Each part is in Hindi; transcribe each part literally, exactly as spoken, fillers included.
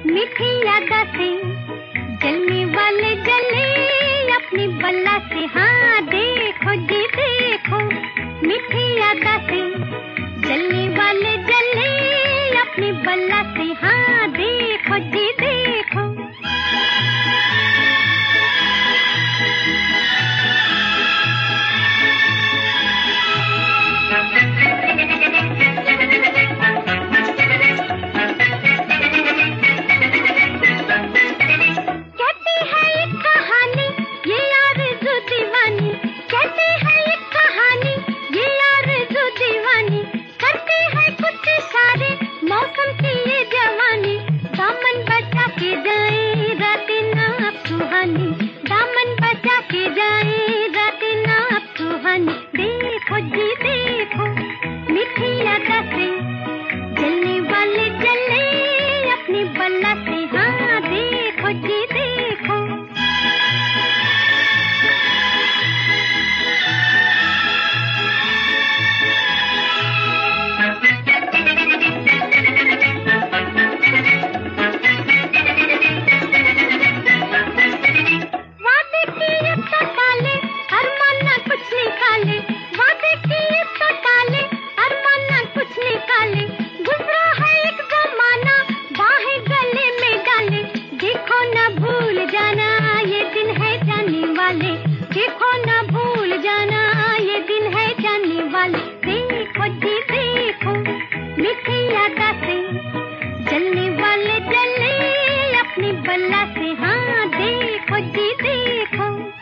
मीठी यादा से जलने वाले जले अपनी बल्ला से। हाँ देखो जी देखो, मीठी यादा से जलने वाले जले अपनी बल्ला से। हाँ देखो जी देखो। देखो जी देखो, मीठी यादा से जलने वाले जले अपनी बल्ला से। हाँ देखो जी देखो। वादे किए तो टाले, अरमान ना कुछ निकाले। वादे किए तो टाले, अरमान ना कुछ निकाले। गुजरा है एक जमाना, बाहें गले में डाले। देखो ना भूल जाना ये दिन है जाने वाले। देखो ना भूल जाना ये दिन है जाने वाले। देखो जी देखो, मीठी यादा से जलने वाले जले अपनी बल्ला से। हाँ देखो जी देखो।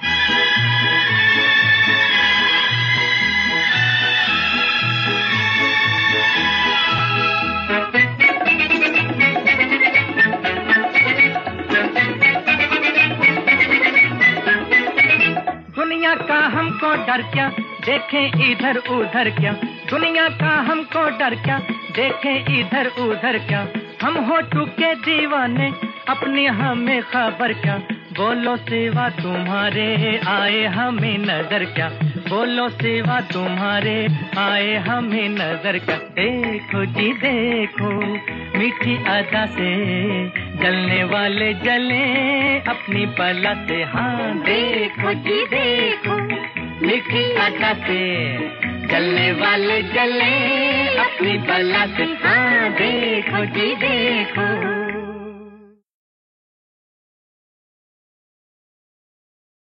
दुनिया का हमको डर क्या, देखें इधर उधर क्या। दुनिया का हमको डर क्या, देखें इधर उधर क्या। हम हो चुके दीवाने, अपनी हमें खबर क्या। बोलो सिवा तुम्हारे आए हमें नजर क्या। बोलो सिवा तुम्हारे आए हमें नजर क्या। देखो जी देखो, मीठी अदा से जलने वाले जले अपनी बला से। हाँ देखो जी देखो, मीठी अदा से जलने वाले जले अपनी बला से। हाँ देखो जी देखो।